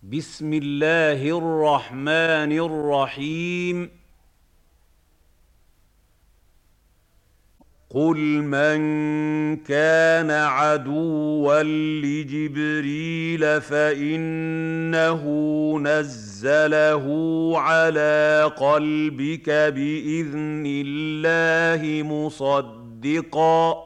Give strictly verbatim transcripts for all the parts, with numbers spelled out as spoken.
بسم الله الرحمن الرحيم. قل من كان عدوا لجبريل فإنه نزله على قلبك بإذن الله مصدقا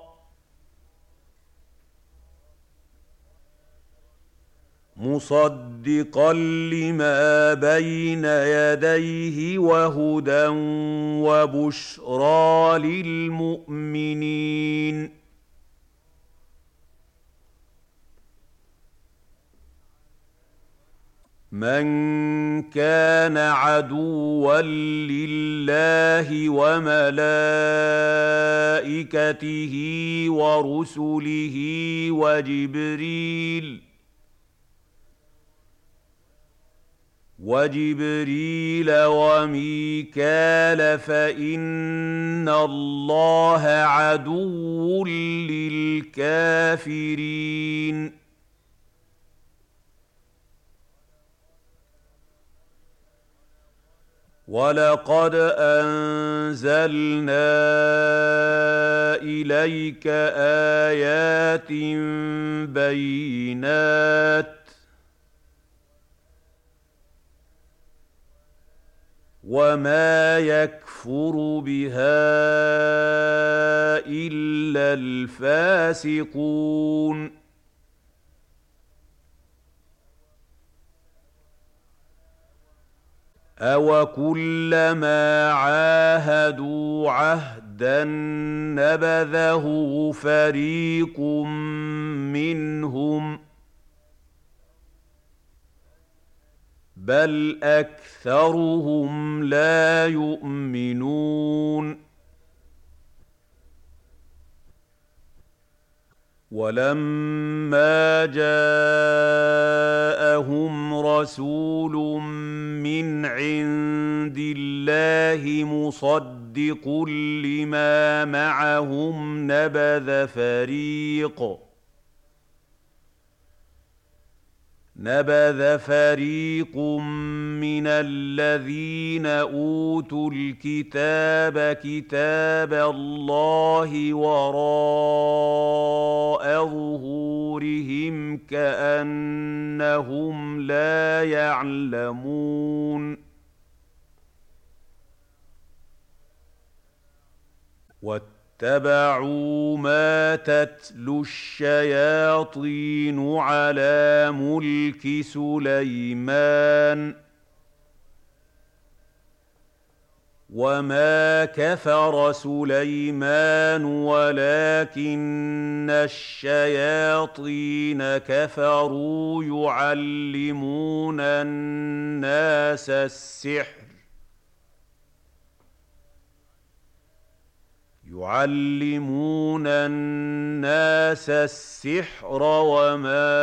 مصدقا لما بين يديه وهدى وبشرى للمؤمنين. من كان عدوا لله وملائكته ورسله وجبريل وجبريل وميكال فإن الله عدو للكافرين. ولقد أنزلنا إليك آيات بينات وما يكفر بها إلا الفاسقون. أوكلما عاهدوا عهدا نبذه فريق منهم بل أكثرهم لا يؤمنون. ولما جاءهم رسول من عند الله مصدق لما معهم نبذ فريق نبذ فريق من الذين أوتوا الكتاب كتاب الله وراء ظهورهم كأنهم لا يعلمون. واتبعوا ما تتلو الشياطين على ملك سليمان وما كفر سليمان ولكن الشياطين كفروا يعلمون الناس السحر يعلمون الناس السحر وما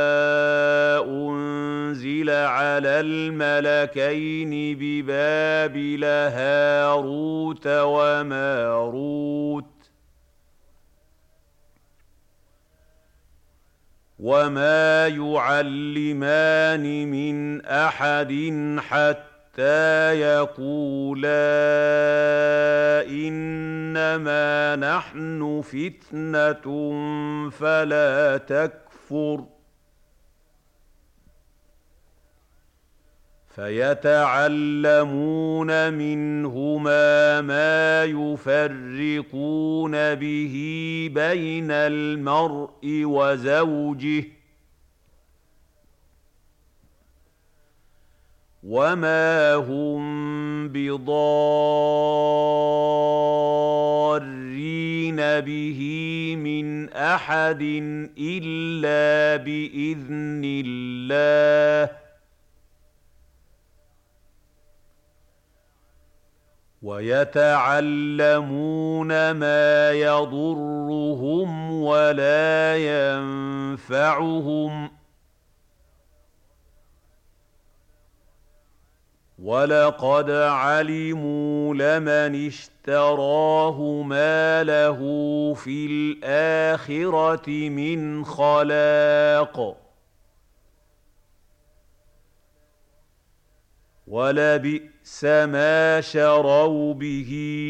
أنزل على الملكين ببابل هاروت وماروت وما يعلمان من أحد حتى حتى يقولا إنما نحن فتنة فلا تكفر فيتعلمون منهما ما يفرقون به بين المرء وزوجه وما هم بضارين به من أحد إلا بإذن الله ويتعلمون ما يضرهم ولا ينفعهم ولقد علموا لمن اشتراه ما له في الآخرة من خلاق وَلَبِئْسَ مَا شَرَوْا بِهِ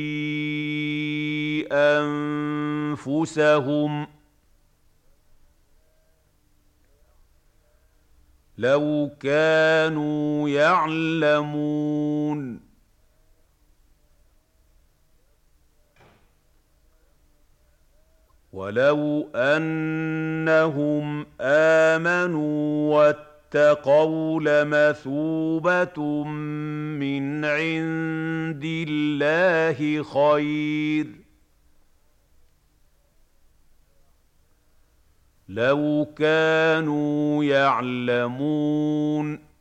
أَنفُسَهُمْ ۚ لَوْ كَانُوا يَعْلَمُونَ. وَلَوْ أَنَّهُمْ آمَنُوا وَاتَّقَوْا لَمَثُوبَةٌ مِّنْ عِندِ اللَّهِ خَيْرٌ ۖ لَّوْ كَانُوا يَعْلَمُونَ